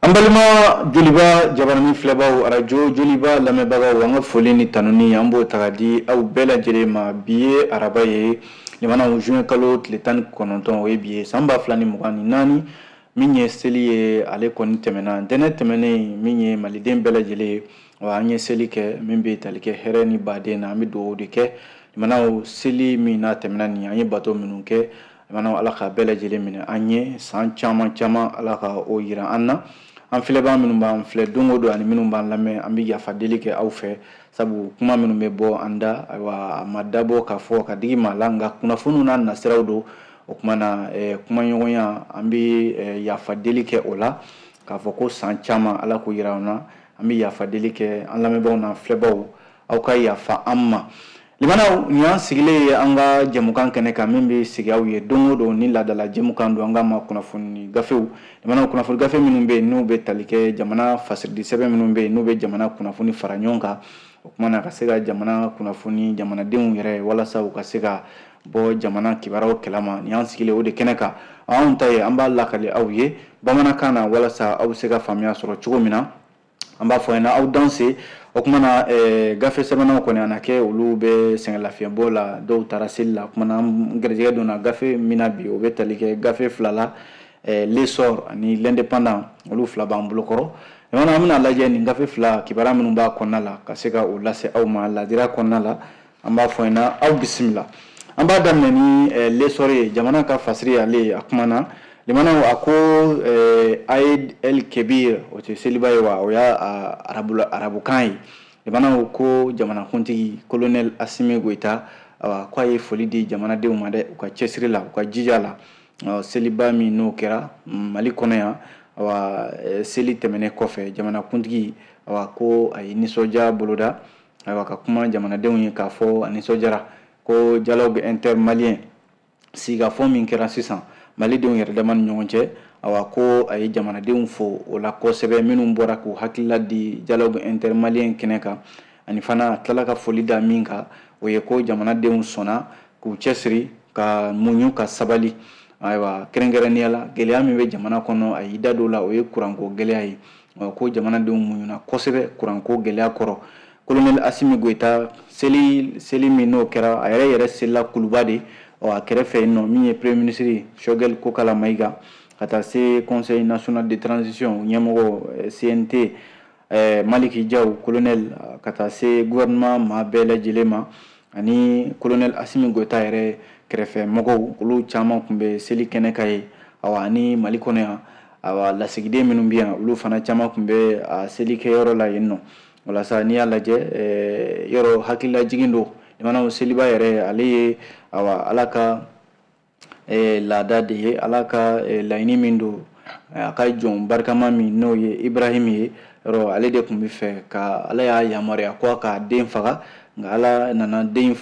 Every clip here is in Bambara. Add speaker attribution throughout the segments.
Speaker 1: An balima joliba jabarani filɛbaw arajo joliba lamɛnbagaw an ka foli ni tanuni an b'o taga di aw bɛɛ lajɛlen ma bi ye araba ye limana juin kalo tile 19 o ye bi ye san 2024 min ye seli ye ale kɔni tɛmɛna ntɛnɛn tɛmɛnen min ye maliden bɛɛ lajɛlen ye wa an ye seli kɛ min bɛ tali kɛ hɛrɛ ni baden na an bɛ dugawu de kɛ limana seli min n'a tɛmɛna nin an ye bato minnu kɛ limana ala ka bɛɛ lajɛlen minɛ an ye san caman caman ala ka o yira an na an filɛbaa minnu b'an filɛ don o don ani minnu b'an lamɛn an bɛ yafa deli kɛ aw fɛ sabu kuma minnu bɛ bɔ an da ayiwa a ma dabɔ k'a fɔ ka digi maa la nka kunnafoniw n'a nasiraw don o kuma na kumaɲɔgɔnya an bɛ yafa deli kɛ o la k'a fɔ ko san caman ala k'o yira an na an bɛ yafa deli kɛ an lamɛnbaaw n'an filɛbaaw aw ka yafa an ma limanaw nin y'an sigilen ye an ka jɛmukan kɛnɛ kan min bɛ sigi aw ye don o don ni laadala jɛmukan don an ka ma kunnafoni gafew limanaw kunnafoni gafe minnu bɛ yen n'u bɛ tali kɛ jamana fasiridi sɛbɛn minnu bɛ yen n'u bɛ jamana kunnafoni fara ɲɔgɔn kan o kuma na ka se ka jamana kunnafoni jamanadenw yɛrɛ walasa u ka se ka bɔ jamana kibaruyaw kalama nin y'an sigilen o de kɛnɛ kan anw ta ye an b'a lakale aw ye bamanankan na walasa aw bɛ se ka faamuya sɔrɔ cogo min na an b'a fɔ aw danse o kuma na gafe sɛbɛnnaw kɔni a na kɛ olu bɛ sɛgɛnlafiɲɛbɔ la dɔw taara seli la o kuma na an garijɛgɛ donna gafe min na bi o bɛ tali kɛ gafe fila la l'essor ani l'indépendant olu fila b'an bolokɔrɔ an bɛna lajɛ nin gafe fila kibaruya minnu b'a kɔnɔna la ka se ka o lase aw ma ladira kɔnɔna la an b'a fɔ aw bisimila an b'a daminɛ ni l'essor ye jamana ka fasiri ale a kuma na limanaw a ko Aïd El Kebir o tɛ seliba ye wa o y'a arabukan ye limanaw ko jamanakuntigi colonel Asimi Goïta ko a ye foli di jamanadenw ma dɛ u ka cɛsiri la u ka jija la seliba min n'o kɛra Mali kɔnɔ yan seli tɛmɛnen kɔfɛ jamanakuntigi ko a ye nisɔndiya boloda ka kuma jamanadenw ye k'a fɔ a nisɔndiyara ko dialogue intermalien sigikafɔ min kɛra sisan malidenw yɛrɛ dama ni ɲɔgɔn cɛ ko a ye jamanadenw fo o la kosɛbɛ minnu bɔra k'u hakilila di dialogue intermalien kɛnɛ kan ani fana tilala ka foli da min kan o ye ko jamanadenw sɔnna k'u cɛsiri ka muɲu ka sabali ayiwa kɛrɛnkɛrɛnnenya la gɛlɛya min bɛ jamana kɔnɔ a y'i da don la o ye kuranko gɛlɛya ye ko jamanadenw muɲuna kosɛbɛ kuranko gɛlɛya kɔrɔ colonel Asimi Goïta seli min n'o kɛra a yɛrɛ selila kuluba de a kɛrɛfɛ yen nɔ min ye premier ministre Choguel Kokala Maïga ka taa se conseil national de transition ɲɛmɔgɔ CNT Maliki Diaw colonel ka taa se gouvernement maa bɛɛ lajɛlen ma ani colonel Asimi Goïta yɛrɛ kɛrɛfɛ mɔgɔw olu caman tun bɛ seli kɛnɛ kan ye ani Mali kɔnɔ yan lasigiden minnu bɛ yan olu fana caman tun bɛ a seli kɛyɔrɔ la yen nɔ walasa n'i y'a lajɛ yɔrɔ hakililajigin don limanaw seliba yɛrɛ ale ye ala ka laada de ye ala ka laɲini min don a ka jɔn barikama min n'o ye Ibrahim ye ale de tun bɛ fɛ ka ala y'a yamaruya ko k'a den faga nka ala nana den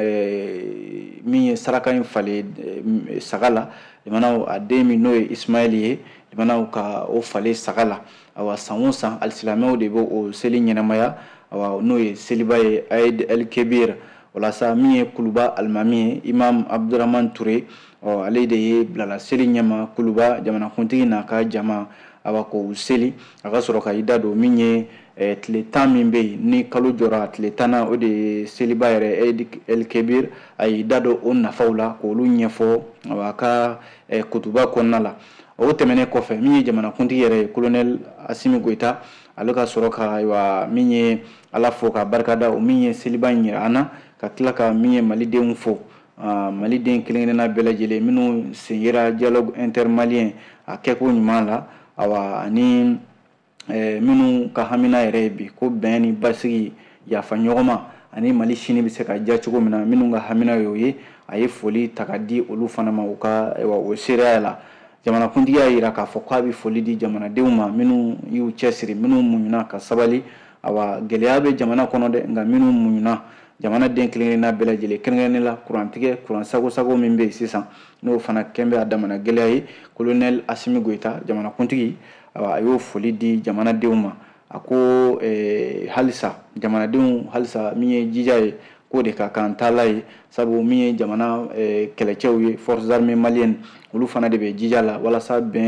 Speaker 1: min ye saraka in falen saga la limanaw a den min n'o ye Ismaël ye limanaw ka o falen saga la san o san alisilamɛw de bɛ o seli ɲɛnamaya n'o ye seliba ye Aïd El Kebir walasa min ye kuluba alimami ye Imam Abdurrahman Touré ale de ye bilala seli ɲɛma kuluba jamanakuntigi n'a ka jama k'o seli a ka sɔrɔ ka i da don min ye tile 10 min bɛ yen ni kalo jɔra tile 10 o de ye seliba yɛrɛ Aïd El Kebir a y'i da don o nafaw la k'olu ɲɛfɔ a ka kutuba kɔnɔna la o tɛmɛnen kɔfɛ min ye jamanakuntigi yɛrɛ ye colonel Asimi Goïta ale ka sɔrɔ ka min ye ala fo ka barikada o min ye seliba in yira an na ka tila ka min ye malidenw fo maliden kelen-kelenna bɛɛ lajɛlen minnu sen yera dialogue intermalien a kɛko ɲuman la ani minnu ka hamina yɛrɛ ye bi ko bɛn ni basigi yafa ɲɔgɔnma ani Mali sini bɛ se ka diya cogo min na minnu ka hamina y'o ye a ye foli ta ka di olu fana ma o seereya la jamanakuntigi y'a jira k'a fɔ k'a bɛ foli di jamanadenw ma minnu y'u cɛsiri minnu muɲuna ka sabali gɛlɛya bɛ jamana kɔnɔ dɛ nka minnu muɲuna jamanaden kelen-kelenna bɛɛ lajɛlen kɛrɛnkɛrɛnnen la kurantigɛ kuran sago min bɛ yen sisan n'o fana kɛn bɛ a damana gɛlɛya ye colonel Asimi Goïta jamanakuntigi a y'o foli di jamanadenw ma a ko halisa jamanadenw halisa min ye jija ye k'o de ka kan taala ye sabu min ye jamana kɛlɛcɛw ye forces armées maliennes olu fana de bɛ jija la walasa bɛn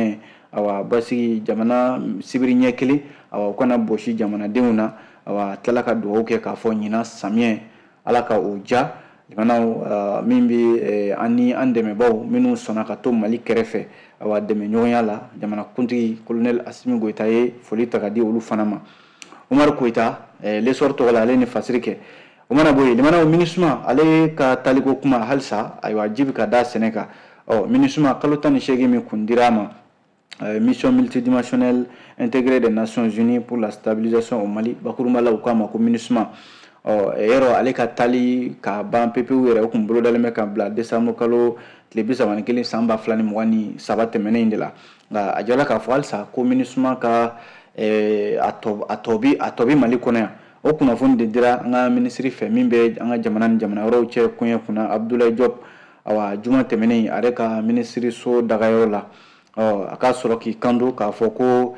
Speaker 1: awa basi jamana sibiri ɲɛ kelen awa u kana bosi jamanadenw na awa tilala ka dugawu kɛ k'a fɔ ɲina samiyɛ ala ka o ja limanaw min bɛ an dɛmɛbaw minnu sɔnna ka to Mali kɛrɛfɛ awa dɛmɛɲɔgɔnya la jamanakuntigi colonel Asimi Goyita ye foli ta ka di olu fana ma Umaru Koyita lesɔr tɔgɔ la ale ni fasiri kɛ o mana bɔ yen limanaw MINUSMA ale ka taliko kuma halisa ayiwa ji bɛ ka da sɛnɛ kan MINUSMA kalo 18 min kun dira a ma mission multidimensionnelle intégrée des Nations Unies pour la stabilisation au Mali bakurunba la u k'a ma ko MINUSMA yɔrɔ ale ka tali ka ban pepewu yɛrɛ o kun bolodalen bɛ ka bila décembre kalo tile 31 san 2023 tɛmɛnen in de la nka a jala k'a fɔ halisa ko MINUSMA ka a tɔ bɛ Mali kɔnɔ yan o kunnafoni de dira an ka minisiri fɛ min bɛ an ka jamana ni jamana wɛrɛw cɛ koɲɛ kunna Abdoulaye Diop awa juma tɛmɛnen ale ka minisiri so dagayɔrɔ la a ka sɔrɔ k'i kanto k'a fɔ ko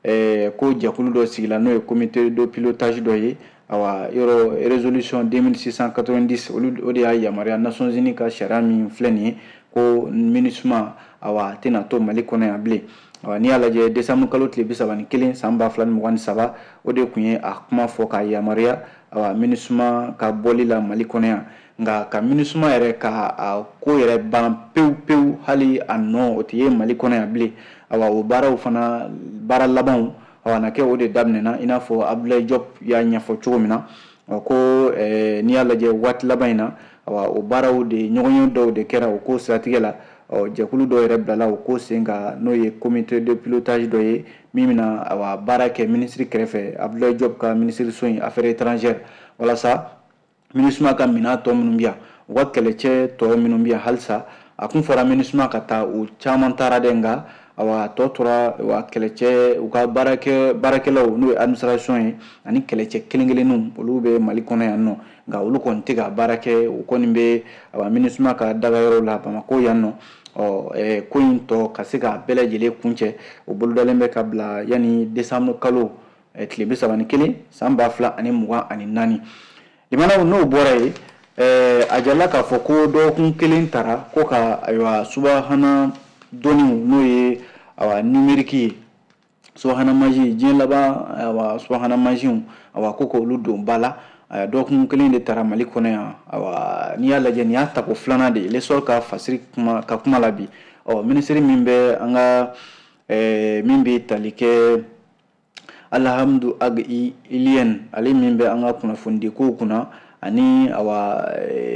Speaker 1: jɛkulu dɔ sigila n'o ye comité de pilotage dɔ ye awa yɔrɔ résolution 2690 o de y'a yamaruya Nations Unies ka sariya min filɛ nin ye ko MINUSMA awa tɛna to Mali kɔnɔ yan bilen n'i y'a lajɛ décembre kalo tile 31 san 2023 o de kun ye a kuma fɔ k'a yamaruya awa MINUSMA ka bɔli la Mali kɔnɔ yan nka ka MINUSMA yɛrɛ ka ko yɛrɛ ban pewu hali a nɔ o tɛ ye Mali kɔnɔ yan bilen awa o baaraw fana baara labanw awa na kɛ o de daminɛna i n'a fɔ Abdoulaye Diop y'a ɲɛfɔ cogo min na ko n'i y'a lajɛ waati laban in na awa o baaraw de ɲɔgɔnye dɔw de kɛra o ko siratigɛ la jɛkulu dɔw yɛrɛ bilala o ko sen kan n'o ye comité de pilotage dɔ ye min bɛna awa baara kɛ minisiri kɛrɛfɛ Abdoulaye Diop ka minisiri so in affaires étrangères walasa MINUSMA ka minɛn tɔ minnu bɛ yan u ka kɛlɛcɛ tɔ minnu bɛ yan halisa a kun fɔra MINUSMA ka taa u caman taara dɛ nka awa tɔ tora wa kɛlɛcɛ u ka baarakɛlaw n'o ye administration ye ani kɛlɛcɛ kelen-kelenninw olu bɛ Mali kɔnɔ yan nɔ nka olu kɔni tɛ ka baara kɛ u kɔni bɛ awa MINUSMA ka dagayɔrɔ la Bamako yan nɔ ko in tɔ ka se ka bɛɛ lajɛlen kuncɛ o bolodalen bɛ ka bila yanni décembre kalo tile 31 san 2024 limanaw n'o bɔra yen a jala k'a fɔ ko dɔgɔkun kelen tara ko ka ayiwa subahana dɔnniw n'o ye awa numérique ye subahana mansi diɲɛ laban awa subahana mansiw awa ko k'olu don ba la dɔgɔkun kelen de tara Mali kɔnɔ yan awa n'i y'a lajɛ nin y'a tako filanan de ye lesɔr ka fasiri ka kuma la bi minisiri min bɛ an ka min bɛ tali kɛ Alhamdu Ag Ilien ale min bɛ an ka kunnafoni kow kunna ani awa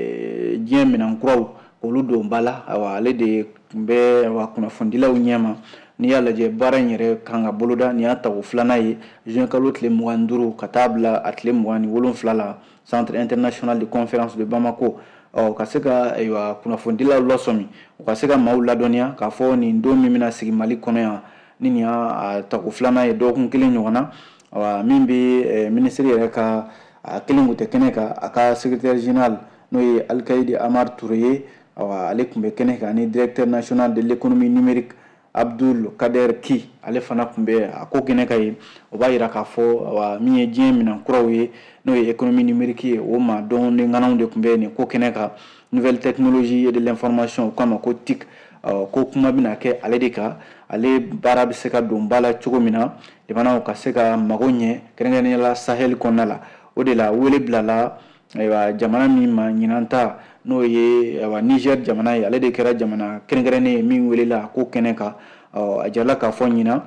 Speaker 1: diɲɛ minɛn kuraw olu don ba la awa ale de tun bɛ kunnafonidilaw ɲɛma n'i y'a lajɛ baara in yɛrɛ kan ka boloda nin y'a tako filanan ye juin kalo tile 25 ka taa bila a tile 27 la Centre international de conférence de Bamako ka se ka kunnafonidilaw lasɔmi u ka se ka maaw ladɔnniya k'a fɔ nin don min bɛna sigi Mali kɔnɔ yan ni nin y'a tako filanan ye dɔgɔkun kelen ɲɔgɔn na awa min bɛ minisiri yɛrɛ ka a kelen kun tɛ kɛnɛ kan a ka secrétaire général n'o ye Alkaïdi Amar Touré ye awa ale tun bɛ kɛnɛ kan ani directeur national de l'économie numérique Abdul Kader Ki ale fana tun bɛ a ko kɛnɛ kan ye o b'a jira k'a fɔ awa min ye diɲɛ minɛn kuraw ye n'o ye économie numérique ye o maa dɔnniŋanaw de tun bɛ nin ko kɛnɛ kan nouvelle technologie et de l'information o k'a ma ko TIC ko kuma bɛna kɛ ale de kan ale baara bɛ se ka don ba la cogo min na jamanaw ka se ka mago ɲɛ kɛrɛnkɛrɛnnenya la Sahel kɔnɔna la o de la wele bilala jamana min ma ɲinan ta n'o ye Niger jamana ye ale de kɛra jamana kɛrɛnkɛrɛnnen ye min welela ko kɛnɛ kan a jarala k'a fɔ ɲinan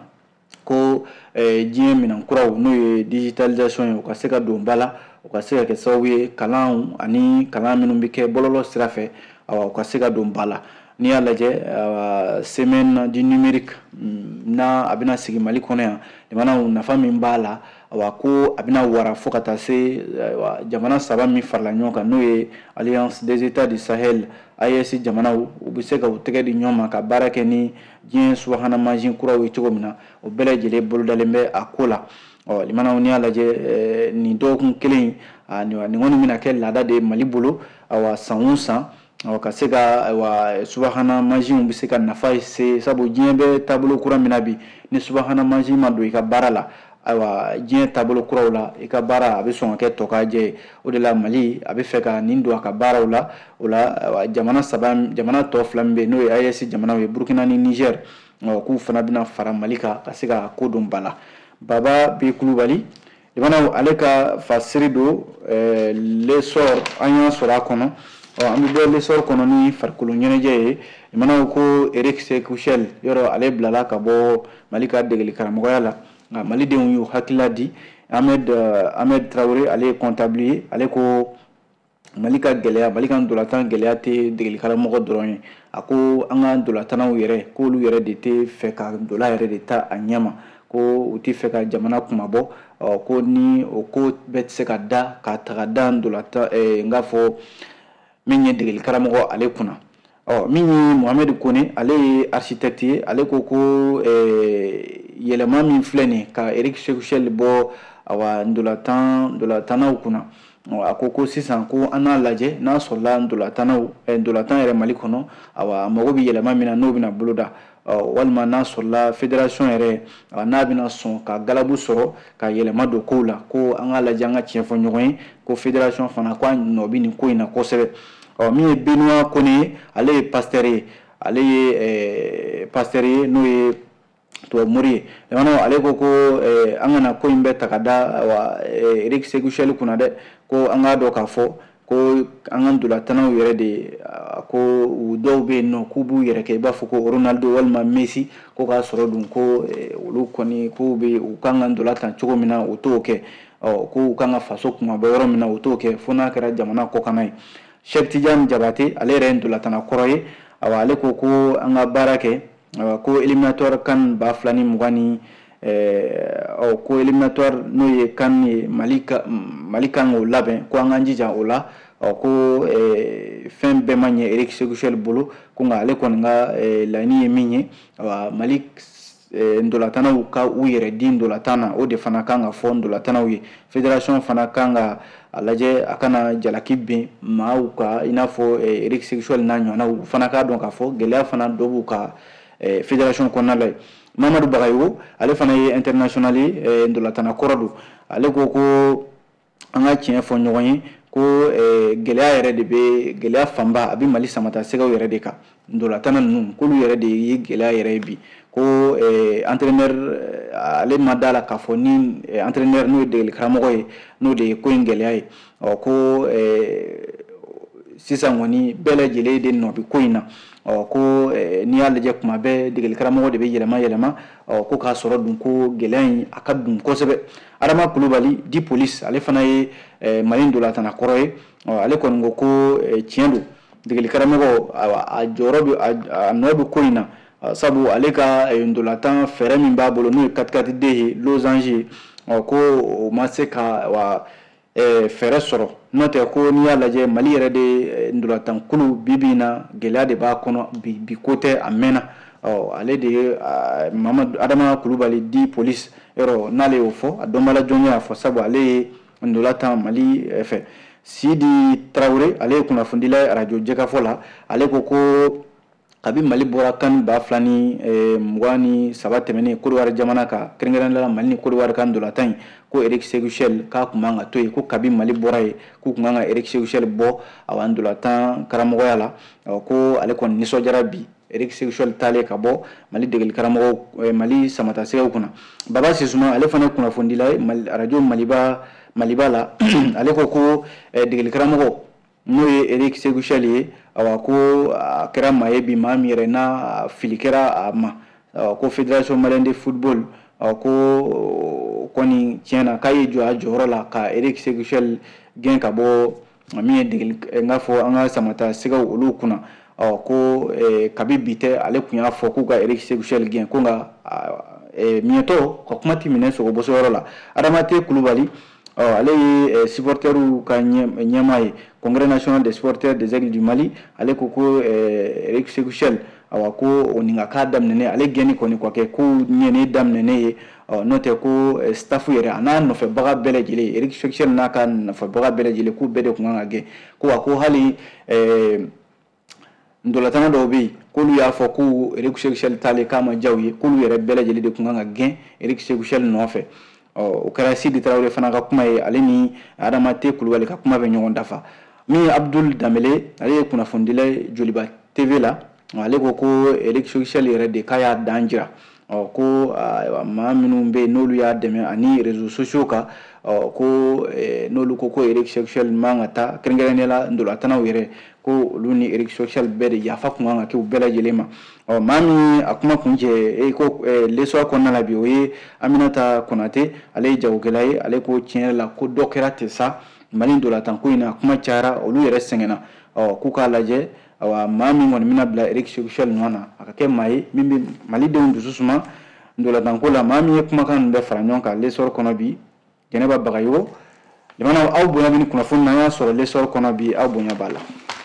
Speaker 1: ko diɲɛ minɛn kuraw n'o ye digitalisation ye o ka se ka don ba la o ka se ka kɛ sababu ye kalan ani kalan minnu bɛ kɛ bɔlɔlɔ sira fɛ o ka se ka don ba la n'i y'a lajɛ semaine du numérique n'a a bɛna sigi Mali kɔnɔ yan jamanaw nafa min b'a la ko a bɛna wara fo ka taa se jamana 3 min farala ɲɔgɔn kan n'o ye Alliance des États du Sahel AES jamanaw u bɛ se ka u tɛgɛ di ɲɔgɔn ma ka baara kɛ ni diɲɛ subahana mansin kuraw ye cogo min na o bɛɛ lajɛlen bolodalen bɛ a ko la limanaw n'i y'a lajɛ nin dɔgɔkun kelen nin kɔni bɛna kɛ laada de ye Mali bolo san o san ka se ka subahana mansinw bɛ se ka nafa se sabu diɲɛ bɛ taabolo kura min na bi ni subahana mansin ma don i ka baara la diɲɛ taabolo kuraw la i ka baara a bɛ sɔn ka kɛ tɔkajɛ ye o de la Mali a bɛ fɛ ka nin don a ka baaraw la o la jamana tɔ 2 min bɛ yen n'o ye AES jamanaw ye Burkina ni Niger k'u fana bɛna fara Mali kan ka se ka ko don ba la. Baba B Kulubali limana ale ka fasiri do l'essor an y'a sɔrɔ a kɔnɔ an bɛ bɔ l'essor kɔnɔ ni farikolo ɲɛnajɛ ye limana ko Eric Sekou Chel yɔrɔ ale bilala ka bɔ Mali ka degeli karamɔgɔya la nka malidenw y'u hakilila di Ahmed Traoré ale ye comptable ye ale ko Mali ka gɛlɛya Mali ka ndolantan gɛlɛya tɛ degeli karamɔgɔ dɔrɔn ye a ko an ka ndolantannaw yɛrɛ k'olu yɛrɛ de tɛ fɛ ka ndola yɛrɛ de ta a ɲɛma ko u tɛ fɛ ka jamana kumabɔ ko ni o ko bɛɛ tɛ se ka da ka taga da ndolatan n k'a fɔ min ye degeli karamɔgɔ ale kunna min ye Mohamed Kone ale ye architecte ye ale ko yɛlɛma min filɛ nin ka Eric Sekou Chel bɔ awa ndolantannaw kunna a ko sisan ko an n'a lajɛ n'a sɔrɔla ndolantan yɛrɛ Mali kɔnɔ awa mago bɛ yɛlɛma min na n'o bɛna boloda walima n'a sɔrɔla fédération yɛrɛ n'a bɛna sɔn ka galabu sɔrɔ ka yɛlɛma don kow la ko an ka lajɛ an ka tiɲɛ fɔ ɲɔgɔn ye ko fédération fana ko a nɔ bɛ nin ko in na kosɛbɛ min ye Benoît Kone ye ale ye pasteur ye ale ye pasteur ye n'o ye tuwamori ye ale ko an kana ko in bɛɛ ta ka da Eric Sekou Chel kunna dɛ ko an k'a dɔn k'a fɔ ko an ka ndolantannaw yɛrɛ de ko u dɔw bɛ yen nɔ k'u b'u yɛrɛ kɛ i b'a fɔ ko Ronaldo walima Messi ko k'a sɔrɔ dun ko olu kɔni k'u kan ka ndolantan cogo min na u t'o kɛ k'u kan ka faso kumabɔ yɔrɔ min na u t'o kɛ fo n'a kɛra jamana kɔkanna ye Cheikh Tidiane Diabaté ale yɛrɛ ye ndolantanna kɔrɔ ye ale ko an ka baara kɛ ko éliminatoire CAN 2020 ko éliminatoire n'o ye CAN ye Mali kan k'o labɛn ko an k'an jija o la ko fɛn bɛɛ ma ɲɛ Eric Sekou Chel bolo ko nka ale kɔni ka laɲini ye min ye Mali ndolantannaw ka u yɛrɛ di ndolantan na o de fana kan ka fɔ ndolantannaw ye fédération fana kan ka a lajɛ a kana jalaki bin maaw ka i n'a fɔ Eric Sekou Chel n'a ɲɔgɔnnaw fana k'a dɔn k'a fɔ gɛlɛya fana dɔ b'u ka fédération kɔnɔna la ye Mamadou Bagayogo ale fana ye international ye ndolantanna kɔrɔ don ale ko an ka tiɲɛ fɔ ɲɔgɔn ye ko gɛlɛya yɛrɛ de bɛ gɛlɛya fanba a bɛ Mali samata sɛgɛw yɛrɛ de kan ndolantanna ninnu k'olu yɛrɛ de ye gɛlɛya yɛrɛ ye bi ko entraîneur ale ma da la k'a fɔ ni entraîneur n'o ye degeli karamɔgɔ ye n'o de ye ko in gɛlɛya ye ko sisan kɔni bɛɛ lajɛlen de nɔ bɛ ko in na ko n'i y'a lajɛ kuma bɛɛ degeli karamɔgɔ de bɛ yɛlɛma ko k'a sɔrɔ dun ko gɛlɛya in a ka dun kosɛbɛ Adama Kulubali di police ale fana ye Mali ndolantanna kɔrɔ ye ale kɔni ko tiɲɛ don degeli karamɔgɔ a jɔyɔrɔ bɛ a nɔ bɛ ko in na sabu ale ka ndolantan fɛɛrɛ min b'a bolo n'o ye 4-4-2 ye losange ye ko o ma se ka fɛɛrɛ sɔrɔ n'o tɛ ko n'i y'a lajɛ Mali yɛrɛ de ndolantankulu bi in na gɛlɛya de b'a kɔnɔ bi ko tɛ a mɛnna ale de ye Adama Kulubali di police yɔrɔ n'ale y'o fɔ a dɔnbala jɔnya y'a fɔ sabu ale ye ndolantan Mali fɛ Sidi Traoré ale ye kunnafondila ye radio Jɛkafɔ la ale ko kabi Mali bɔra CAN 2023 tɛmɛnen Côte d'Ivoire jamana kan kɛrɛnkɛrɛnnenya la Mali ni Côte d'Ivoire ka ndolantan in ko Eric Sekou Chel k'a kun man ka to yen ko kabi Mali bɔra yen k'u kun kan ka Eric Sekou Chel bɔ awa ndolantan karamɔgɔya la ko ale kɔni nisɔndiyara bi Eric Sekou Chel taalen ka bɔ Mali degeli karamɔgɔ Mali samata sɛgɛw kunna Baba Sisuma ale fana kunnafondila ye radio Maliba la ale ko degeli karamɔgɔ n'o ye Eric Sekou Chel ye ko a kɛra maa ye bi maa min yɛrɛ n'a fili kɛra a ma ko fédération malienne de football ko kɔni tiɲɛna k'a ye jɔ a jɔyɔrɔ la ka Eric Sekou Chel gɛn ka bɔ min ye degeli n k'a fɔ an ka samata sɛgɛw olu kunna ko kabi bi tɛ ale kun y'a fɔ k'u ka Eric Sekou Chel gɛn ko nka miɲɛtɔ ka kuma ti minɛ sogobɔsɔyɔrɔ la Adamaté Kulubali ale ye supporteru ka ɲɛmaa ye Congrès national des supporters des Aigles du Mali ale ko Eric Sekou Chel ko o nin ka k'a daminɛnen ale gɛnni kɔni ka kɛ ko ɲɛni daminɛnen ye n'o tɛ ko staff yɛrɛ a n'a nɔfɛbaga bɛɛ lajɛlen Eric Sekou Chel n'a ka nɔfɛbaga bɛɛ lajɛlen k'u bɛɛ de kun kan ka gɛn ko hali ndolantanna dɔw bɛ yen k'olu y'a fɔ ko Eric Sekou Chel taalen k'a ma diya u ye k'olu yɛrɛ bɛɛ lajɛlen de kun kan ka gɛn Eric Sekou Chel nɔfɛ o kɛra Sidi Traoré fana ka kuma ye ale ni Adamaté Kulubali ka kuma bɛ ɲɔgɔn dafa min ye Abdul Dambele ale ye kunnafondila Joliba TV la ale ko élection yɛrɛ de k'a y'a dan jira ko maa minnu bɛ yen n'olu y'a dɛmɛ ani réseaux sociaux kan ko n'olu ko élection man ka taa kɛrɛnkɛrɛnnenya la ndolatanaw yɛrɛ ko olu ni élection bɛɛ de yafa kun kan ka kɛ u bɛɛ lajɛlen ma maa min a kuma kun cɛ ko leçon kɔnɔna la bi o ye Aminata Konate ale ye jagokɛla ye ale ko tiɲɛ yɛrɛ la ko dɔ kɛra ten sa Mali ndolatan ko in na kuma cayara olu yɛrɛ sɛgɛnna k'u k'a lajɛ maa min kɔni bɛna bila élection ɲɔgɔn na a ka kɛ maa ye min bɛ malidenw dusu suma ndolatanko la maa min ye kumakan ninnu bɛɛ fara ɲɔgɔn kan leçon kɔnɔ bi Jɛnɛba Bagayogo jamana aw bonya bɛ ni kunnafoni na an y'a sɔrɔ leçon kɔnɔ bi aw bonya b'a la.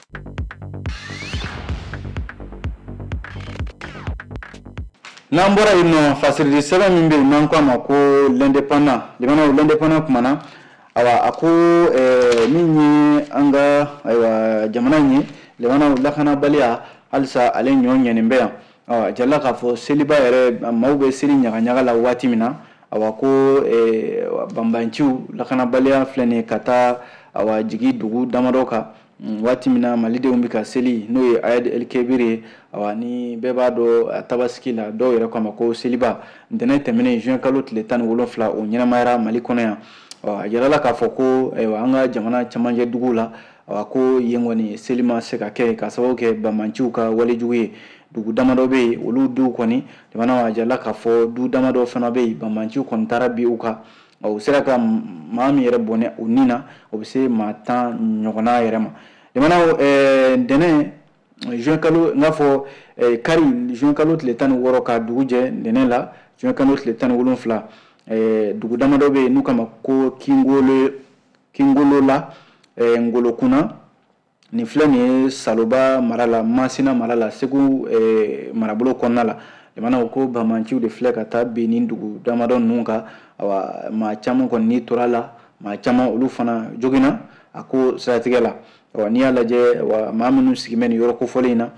Speaker 1: N'an bɔra yen nɔ fasirili sɛbɛn min bɛ yen n'an ko a ma ko l'indépendant jamana l'indépendant kumana a ko min ye an ka jamana in ye jamana lakanabaliya halisa ale ɲɔ ɲɛnen bɛ yan a jalila k'a fɔ seliba yɛrɛ maaw bɛ seli ɲagaɲaga la waati min na ko banbanciw lakanabaliya filɛ nin ye ka taa jigi dugu damadɔ kan waati min na malidenw bɛ ka seli n'o ye Ayad El Kebir ye ni bɛɛ b'a dɔn tabaski la dɔw yɛrɛ ko a ma ko seliba ntɛnɛn tɛmɛnen juin kalo tile 17 o ɲɛnamayara Mali kɔnɔ yan a yirala k'a fɔ ko an ka jamana cɛmancɛ duguw la ko yen kɔni seli ma se ka kɛ ka sababu kɛ banbanciw ka walejugu ye dugu damadɔ bɛ yen olu duw kɔni jamana a yirala k'a fɔ du damadɔ fana bɛ yen banbanciw kɔni taara bi u kan u sera ka maa min yɛrɛ bɔnɛ u ni na o bɛ se maa 10 ɲɔgɔnna yɛrɛ ma jamana ntɛnɛn juin kalo n'a fɔ kari juin kalo tile 16 ka dugu jɛ ntɛnɛn la juin kalo tile 17 dugu damadɔ bɛ yen n'u kama ko Kingolo la Ngolo Kuna nin filɛ nin ye Saloba mara la Masina mara la Segu marabolo kɔnɔna la jamana ko banbanciw de filɛ ka taa bin nin dugu damadɔ ninnu kan maa caman kɔni n'i tora la maa caman olu fana joginna a ko siratigɛ la n'i y'a lajɛ maa minnu sigimɛ nin yɔrɔ kofɔlen in na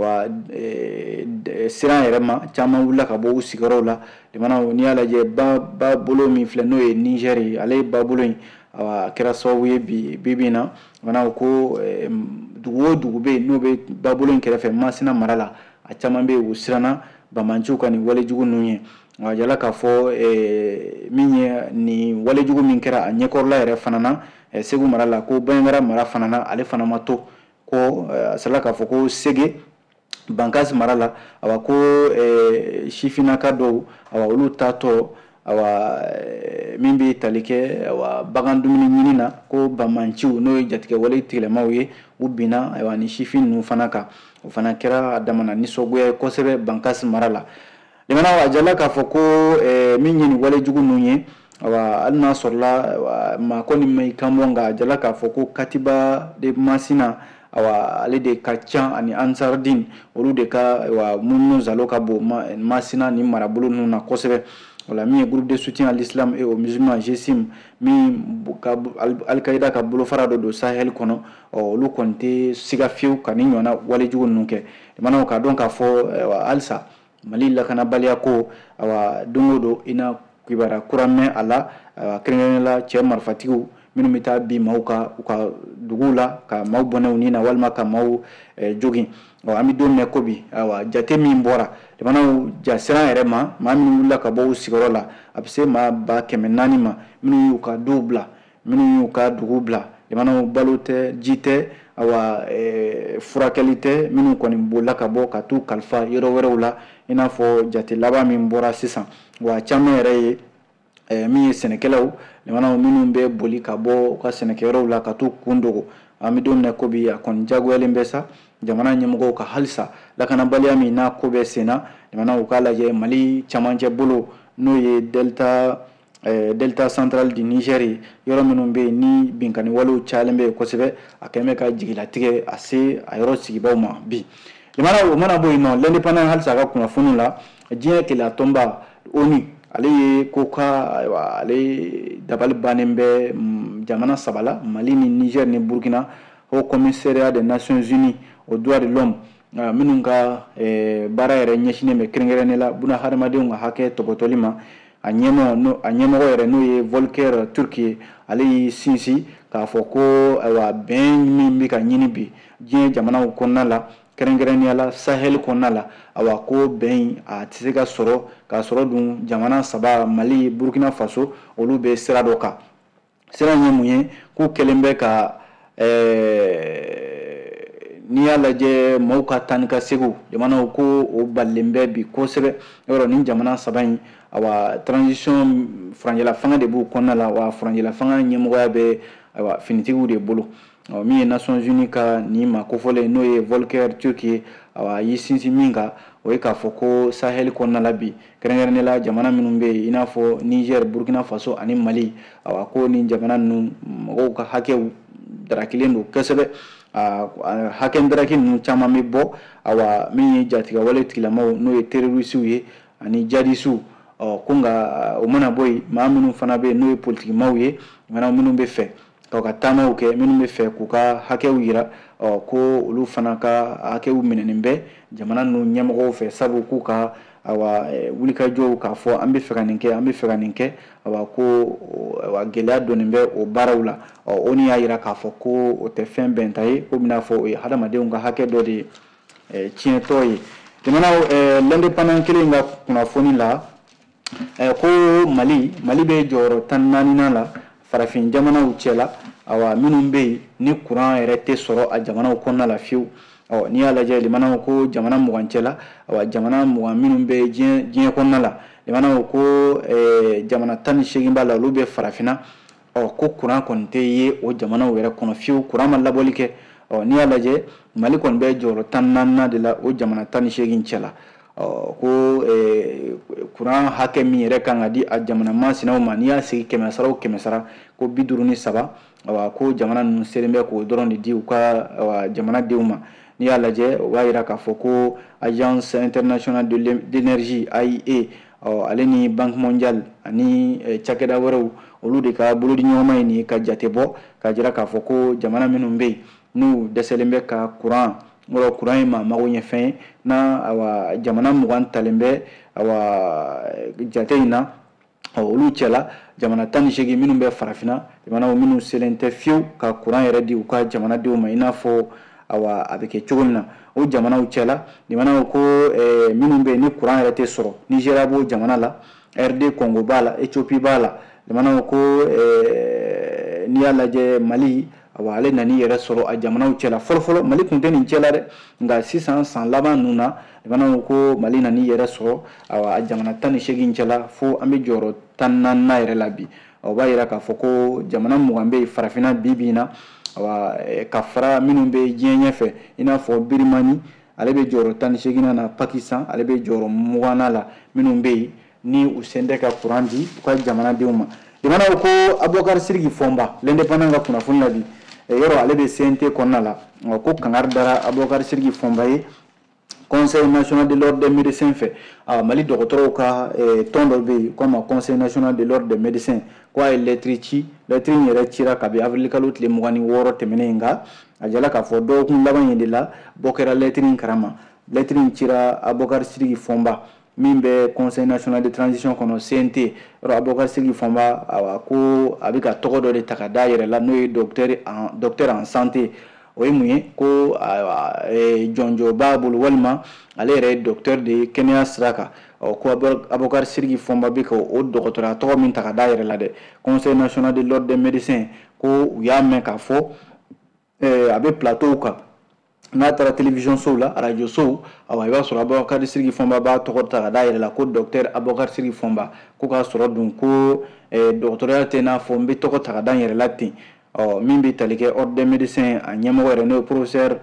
Speaker 1: siran yɛrɛ ma caman wulila ka bɔ u sigiyɔrɔw la jamana n'i y'a lajɛ ba bolo min filɛ n'o ye Niger ye ale ye ba bolo in a kɛra sababu ye bi na jamana ko dugu o dugu bɛ yen n'o bɛ ba bolo in kɛrɛfɛ Masina mara la a caman bɛ yen u siranna banbanciw ka nin walejugu ninnu ye a jala k'a fɔ min ye nin walejugu min kɛra a ɲɛkɔrɔla yɛrɛ fana na Segu mara la ko Baɲangara mara fana na ale fana ma to ko a sala k'a fɔ ko Sege Bankasi mara la ko sifinaka dɔw olu taatɔ min bɛ tali kɛ bagan dumuni ɲini na ko banbanciw n'o ye jatigɛ wale tigɛlɛmaw ye u binna ni sifin ninnu fana kan o fana kɛra a damana nisɔngoya ye kosɛbɛ Bankasi mara la jamana a jala k'a fɔ ko min ye nin walejugu ninnu ye hali n'a sɔrɔla maa kɔni ma i kan bɔ nka a jala k'a fɔ ko Katiba de Masina ale de ka ca ani Ansardine olu de ka munumunu zalo ka bon Masina ni marabolo ninnu na kosɛbɛ min ye groupe de soutien à l'islam et aux musulmans GSIM min Al-Qaïda ka bolofara dɔ don Sahel kɔnɔ olu kɔni tɛ siga fiyewu ka ni ɲɔgɔnna walejugu ninnu kɛ jamana k'a dɔn k'a fɔ halisa Mali lakanabaliya ko don o don i na kibaruya kura mɛn a la kɛrɛnkɛrɛnnenya la cɛ marifatigiw minnu bɛ taa bin maaw ka u ka duguw la ka maaw bɔnɛ u ni na walima ka maaw jogin an bɛ don min na ko bi jate min bɔra jamanaw jasiran yɛrɛ ma maa minnu wulila ka bɔ u sigiyɔrɔ la a bɛ se maa 400 ma minnu y'u ka duw bila minnu y'u ka dugu bila jamanaw balo tɛ ji tɛ furakɛli tɛ minnu kɔni bolila ka bɔ ka t'u kalifa yɔrɔ wɛrɛw la i n'a fɔ jate laban min bɔra sisan wa caman yɛrɛ ye min ye sɛnɛkɛlaw jamanaw minnu bɛ boli ka bɔ u ka sɛnɛkɛyɔrɔw la ka t'u kun dogo an bɛ don min na ko bi a kɔni jagoyalen bɛ sa jamana ɲɛmɔgɔw ka halisa lakanabaliya min n'a ko bɛ sen na jamanaw k'a lajɛ Mali camancɛ bolo n'o ye delta central du Niger yɔrɔ minnu bɛ yen ni binkani walew cayalen bɛ yen kosɛbɛ a kɛlen bɛ ka jigilatigɛ a se a yɔrɔ sigibaw ma bi jamana o mana bɔ yen nɔ l'indépendant halisa a ka kunnafoni la diɲɛ kɛlɛ tɔnba ONU ale ye ko ka ale dabali bannen bɛ jamana 3 la Mali ni Niger ni Burkina Haut Commissariat des Nations Unies aux droits de l'homme minnu ka baara yɛrɛ ɲɛsinnen bɛ kɛrɛnkɛrɛnnen la buna hadamadenw ka hakɛ tɔbɔtɔli ma a ɲɛmɔgɔ yɛrɛ n'o ye Volker Turk ye ale y'i sinsin k'a fɔ ko bɛn min bɛ ka ɲini bi diɲɛ jamanaw kɔnɔna la kɛrɛnkɛrɛnnenya la Sahel kɔnɔna la awa ko bɛn a tɛ se ka sɔrɔ k'a sɔrɔ dun jamana 3 Mali Burkina Faso olu bɛ sira dɔ kan sira ye mun ye k'u kɛlen bɛ ka n'i y'a lajɛ maaw ka taa ni ka seginw jamanaw ko o balilen bɛ bi kosɛbɛ yɔrɔ ni jamana 3 in awa transition furancɛla fanga de b'u kɔnɔna la wa furancɛla fanga ɲɛmɔgɔya bɛ awa finitigiw de bolo min ye Nations Unies ka nin ma kofɔlen n'o ye Volker Turk ye awa yi sinsin min kan o ye k'a fɔ ko Sahel kɔnɔna la bi kɛrɛnkɛrɛnnenya la jamana minnu bɛ yen i n'a fɔ Niger, Burkina Faso ani Mali awa ko ni jamana ninnu mɔgɔw ka hakɛw darakilen don kosɛbɛ hakɛ daraki ninnu caman bɛ bɔ awa min ye jatigɛwale tigilamaw n'o ye terrorisiw ye ani jihadistes ko nka o mana bɔ yen maa minnu fana bɛ yen n'o ye politikimaw ye minnu bɛ fɛ ka taamaw kɛ minnu bɛ fɛ k'u ka hakɛw yira ko olu fana ka hakɛw minɛnen bɛ jamana ninnu ɲɛmɔgɔw fɛ sabu k'u ka awa wulikajɔw k'a fɔ an bɛ fɛ ka nin kɛ an bɛ fɛ ka nin kɛ awa ko gɛlɛya donnen bɛ o baaraw la o ni y'a yira k'a fɔ ko o tɛ fɛn bɛnta ye ko bɛna fɔ o ye hadamadenw ka hakɛ dɔ de tiɲɛtɔ ye jamana l'indépendant kelen ka kunnafoni la ko Mali bɛ jɔyɔrɔ 14nan la farafin jamanaw cɛla awa minnu bɛ yen ni courant yɛrɛ tɛ sɔrɔ a jamanaw kɔnɔna la fiyewu n'i y'a lajɛ limanaw ko jamana 20 cɛla awa jamana 20 minnu bɛ diɲɛ kɔnɔna la limanaw ko jamana 18 b'a la olu bɛ farafinna ko courant kɔni tɛ ye o jamanaw yɛrɛ kɔnɔ fiyewu courant ma labɔli kɛ n'i y'a lajɛ Mali kɔni bɛ jɔyɔrɔ 14nan de la o jamana 18 cɛla ko courant hakɛ min yɛrɛ kan ka di a jamana masinaw ma n'i y'a sigi 100 sara o 100 sara ko 53 awa ko jamana ninnu selen bɛ k'o dɔrɔn de di u ka jamanadenw ma n'i y'a lajɛ o b'a jira k'a fɔ ko agence internationale d'énergie AIE ale ni Banque mondiale ani cakɛda wɛrɛw olu de ka bolodiɲɔgɔnma ye nin ye ka jate bɔ ka jira k'a fɔ ko jamana minnu bɛ yen n'u dɛsɛlen bɛ ka courant in ma mago ɲɛ fɛn ye na awa jamana 20 talen bɛ awa jate in na olu cɛla jamana 18 minnu bɛ farafinna jamanaw minnu selen tɛ fiyewu ka courant yɛrɛ di u ka jamanadenw ma i n'a fɔ awa a bɛ kɛ cogo min na o jamanaw cɛla jamanaw ko minnu bɛ yen ni courant yɛrɛ tɛ sɔrɔ Nigeria b'o jamana la RD Congo b'a la Ethiopie b'a la jamanaw ko n'i y'a lajɛ Mali awa ale nani yɛrɛ sɔrɔ a jamanaw cɛla fɔlɔfɔlɔ Mali tun tɛ nin cɛla dɛ nka sisan san laban ninnu na jamanaw ko Mali nani yɛrɛ sɔrɔ awa a jamana 18 cɛla fo an bɛ jɔyɔrɔ 14nan yɛrɛ la bi o b'a jira k'a fɔ ko jamana 20 bɛ farafinna bi na awa ka fara minnu bɛ diɲɛ ɲɛfɛ i n'a fɔ Birimani ale bɛ jɔyɔrɔ 18nan na Pakistan ale bɛ jɔyɔrɔ 20nan la minnu bɛ yen ni u sen tɛ ka courant di u ka jamanadenw ma jamanaw ko Abubakar Sidiki Fɔnba l'indépendant ka kunnafoni la bi yɔrɔ ale bɛ CNT kɔnɔna la ko kangari dara Abubakar Sidiki Fɔnba ye Conseil national de l'ordre des médecins fɛ Mali dɔgɔtɔrɔw ka tɔn dɔ bɛ yen ko ma Conseil national de l'ordre des médecins ko a ye lettre ci lettre in yɛrɛ cira kabi avril kalo tile 26 tɛmɛnen nka a jala k'a fɔ dɔgɔkun laban in de la bɔ kɛra lettre in karama lettre in cira Abubakar Sidiki Fɔnba min bɛ Conseil national de transition kɔnɔ CNT yɔrɔ Abubakar Sidiki Fɔnba ko a bɛ ka tɔgɔ dɔ de ta ka da yɛrɛ la n'o ye docteur en santé o ye mun ye ko jɔnjɔ b'a bolo walima ale yɛrɛ ye docteur de ye kɛnɛya sira kan ko Abubakar Sidiki Fɔnba bɛ ka o dɔgɔtɔrɔya tɔgɔ min ta ka da yɛrɛ la dɛ Conseil national de l'ordre des médecins ko u y'a mɛn k'a fɔ a bɛ plateau kan n'a taara télévision sow la radio sow awa i b'a sɔrɔ Abubakar Sidiki Fɔnba b'a tɔgɔ ta ka da yɛrɛ la ko docteur Abubakar Sidiki Fɔnba ko k'a sɔrɔ dun ko dɔgɔtɔrɔya tɛ n'a fɔ n bɛ tɔgɔ ta ka da yɛrɛ la ten min bɛ tali kɛ ordre des médecins a ɲɛmɔgɔ yɛrɛ n'o ye professeur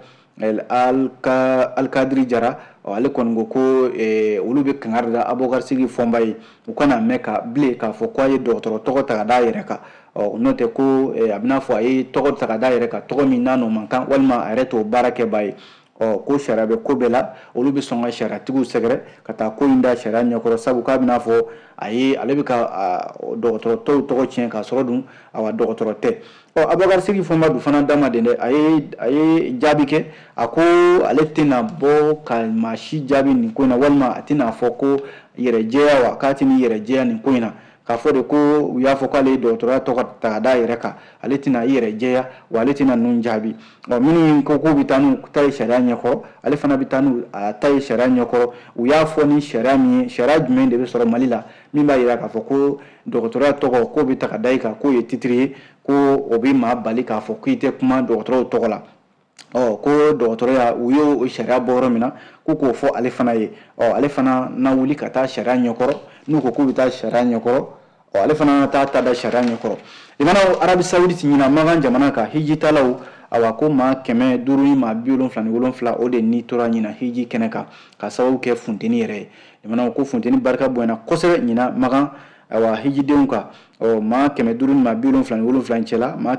Speaker 1: Alkadiri Jara ale kɔni ko olu bɛ kangari da Abubakar Sidiki Fɔnba ye u kana mɛn ka bilen k'a fɔ ko a ye dɔgɔtɔrɔ tɔgɔ ta ka da yɛrɛ kan n'o tɛ ko a bɛ n'a fɔ a ye tɔgɔ ta ka da yɛrɛ kan tɔgɔ min n'a n'o man kan walima a yɛrɛ t'o baara kɛbaa ye ko sariya bɛ ko bɛɛ la olu bɛ sɔn ka sariyatigiw sɛgɛrɛ ka taa ko in da sariya ɲɛkɔrɔ sabu k'a bɛ n'a fɔ ale bɛ ka dɔgɔtɔrɔ tɔw tɔgɔ tiɲɛ k'a sɔrɔ dun dɔgɔtɔrɔ tɛ Abubakar Sidiki Fɔnba dun fana damaden dɛ a ye jaabi kɛ a ko ale tɛna bɔ ka maa si jaabi nin ko in na walima a tɛna fɔ ko yɛrɛjɛya wa k'a tɛ nin yɛrɛjɛya nin ko in na k'a fɔ de ko u y'a fɔ k'ale dɔgɔtɔrɔya tɔgɔ ta ka da yɛrɛ kan ale tɛna i yɛrɛ jɛya wa ale tɛna ninnu jaabi minnu ko k'u bɛ taa n'u ta ye sariya ɲɛkɔrɔ ale fana bɛ taa n'u a ta ye sariya ɲɛkɔrɔ u y'a fɔ ni sariya min ye sariya jumɛn de bɛ sɔrɔ Mali la min b'a jira k'a fɔ ko dɔgɔtɔrɔya tɔgɔ k'o bɛ ta ka da i kan k'o ye titre ye ko o bɛ maa bali k'a fɔ k'i tɛ kuma dɔgɔtɔrɔw tɔgɔ la ko dɔgɔtɔrɔya u y'o sariya bɔ yɔrɔ min na k'o fɔ ale fana ye ale fana na wuli ka taa sariya ɲɛkɔrɔ n'u ko k'u bɛ taa sariya ɲɛkɔrɔ ale fana taa ta da sariya ɲɛkɔrɔ jamana Arabi Saoudite ɲina Magan jamana ka hijitalaw awa ko maa 500 ni maa 77 o de ni tora ɲina hiji kɛnɛ kan ka sababu kɛ funteni yɛrɛ ye jamana ko funteni barika bonyana kosɛbɛ ɲina Magan awa hijidenw kan maa 500 ni maa 77 cɛla maa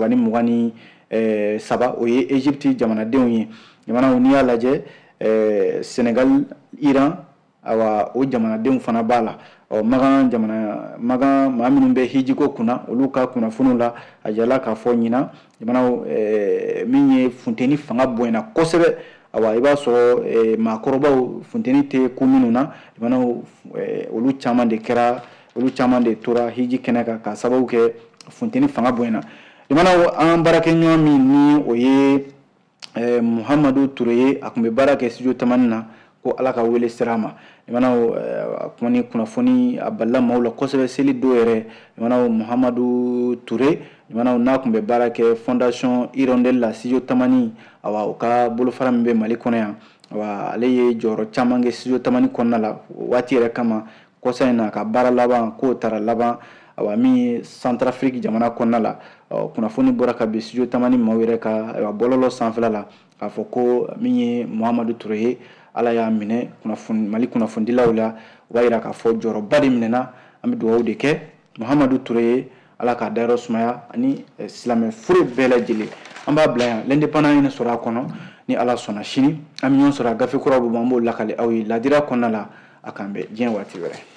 Speaker 1: 323 o ye Egypte jamanadenw ye jamana n'i y'a lajɛ Senegal Iran awa o jamanadenw fana b'a la Magan maa minnu bɛ hijiko kunna olu ka kunnafoniw la a jala k'a fɔ ɲina jamana min ye funteni fanga bonyana kosɛbɛ awa i b'a sɔrɔ maakɔrɔbaw funteni tɛ ku minnu na jamana olu caman de tora hiji kɛnɛ kan ka sababu kɛ funteni fanga bonyana jamana an baarakɛɲɔgɔn min ni o ye Muhamadu Ture ye a tun bɛ baara kɛ studio tamani na ko Ala ka wele sira ma jamana kunnafoni a balila maaw la kosɛbɛ seli do yɛrɛ jamana Muhamadu Ture jamana n'a tun bɛ baara kɛ fondation Hirondelle la studio tamani awa o ka bolofara min bɛ Mali kɔnɔ yan awa ale ye jɔyɔrɔ caman kɛ studio tamani kɔnɔna la waati yɛrɛ kama kɔsa in na ka baara laban k'o taara laban awa min ye Centrafrique jamana kɔnɔna la kunnafoni bɔra ka bin studio tamani maaw yɛrɛ ka bɔlɔlɔ sanfɛla la k'a fɔ ko min ye Muhamadu Ture ye Ala y'a minɛ Mali kunnafonidilaw la o b'a jira k'a fɔ jɔyɔrɔba de minɛna an bɛ dugawu de kɛ Muhamadu Ture ye Ala k'a dayɔrɔ sumaya ani silamɛ furu bɛɛ lajɛlen an b'a bila yan l'indépendant ɲini sɔrɔ a kɔnɔ ni Ala sɔnna sini an bɛ ɲɔgɔn sɔrɔ a gafe kuraw bɛ bɔ an b'o lakale aw ye ladira kɔnɔna la a k'an bɛn diɲɛ waati wɛrɛ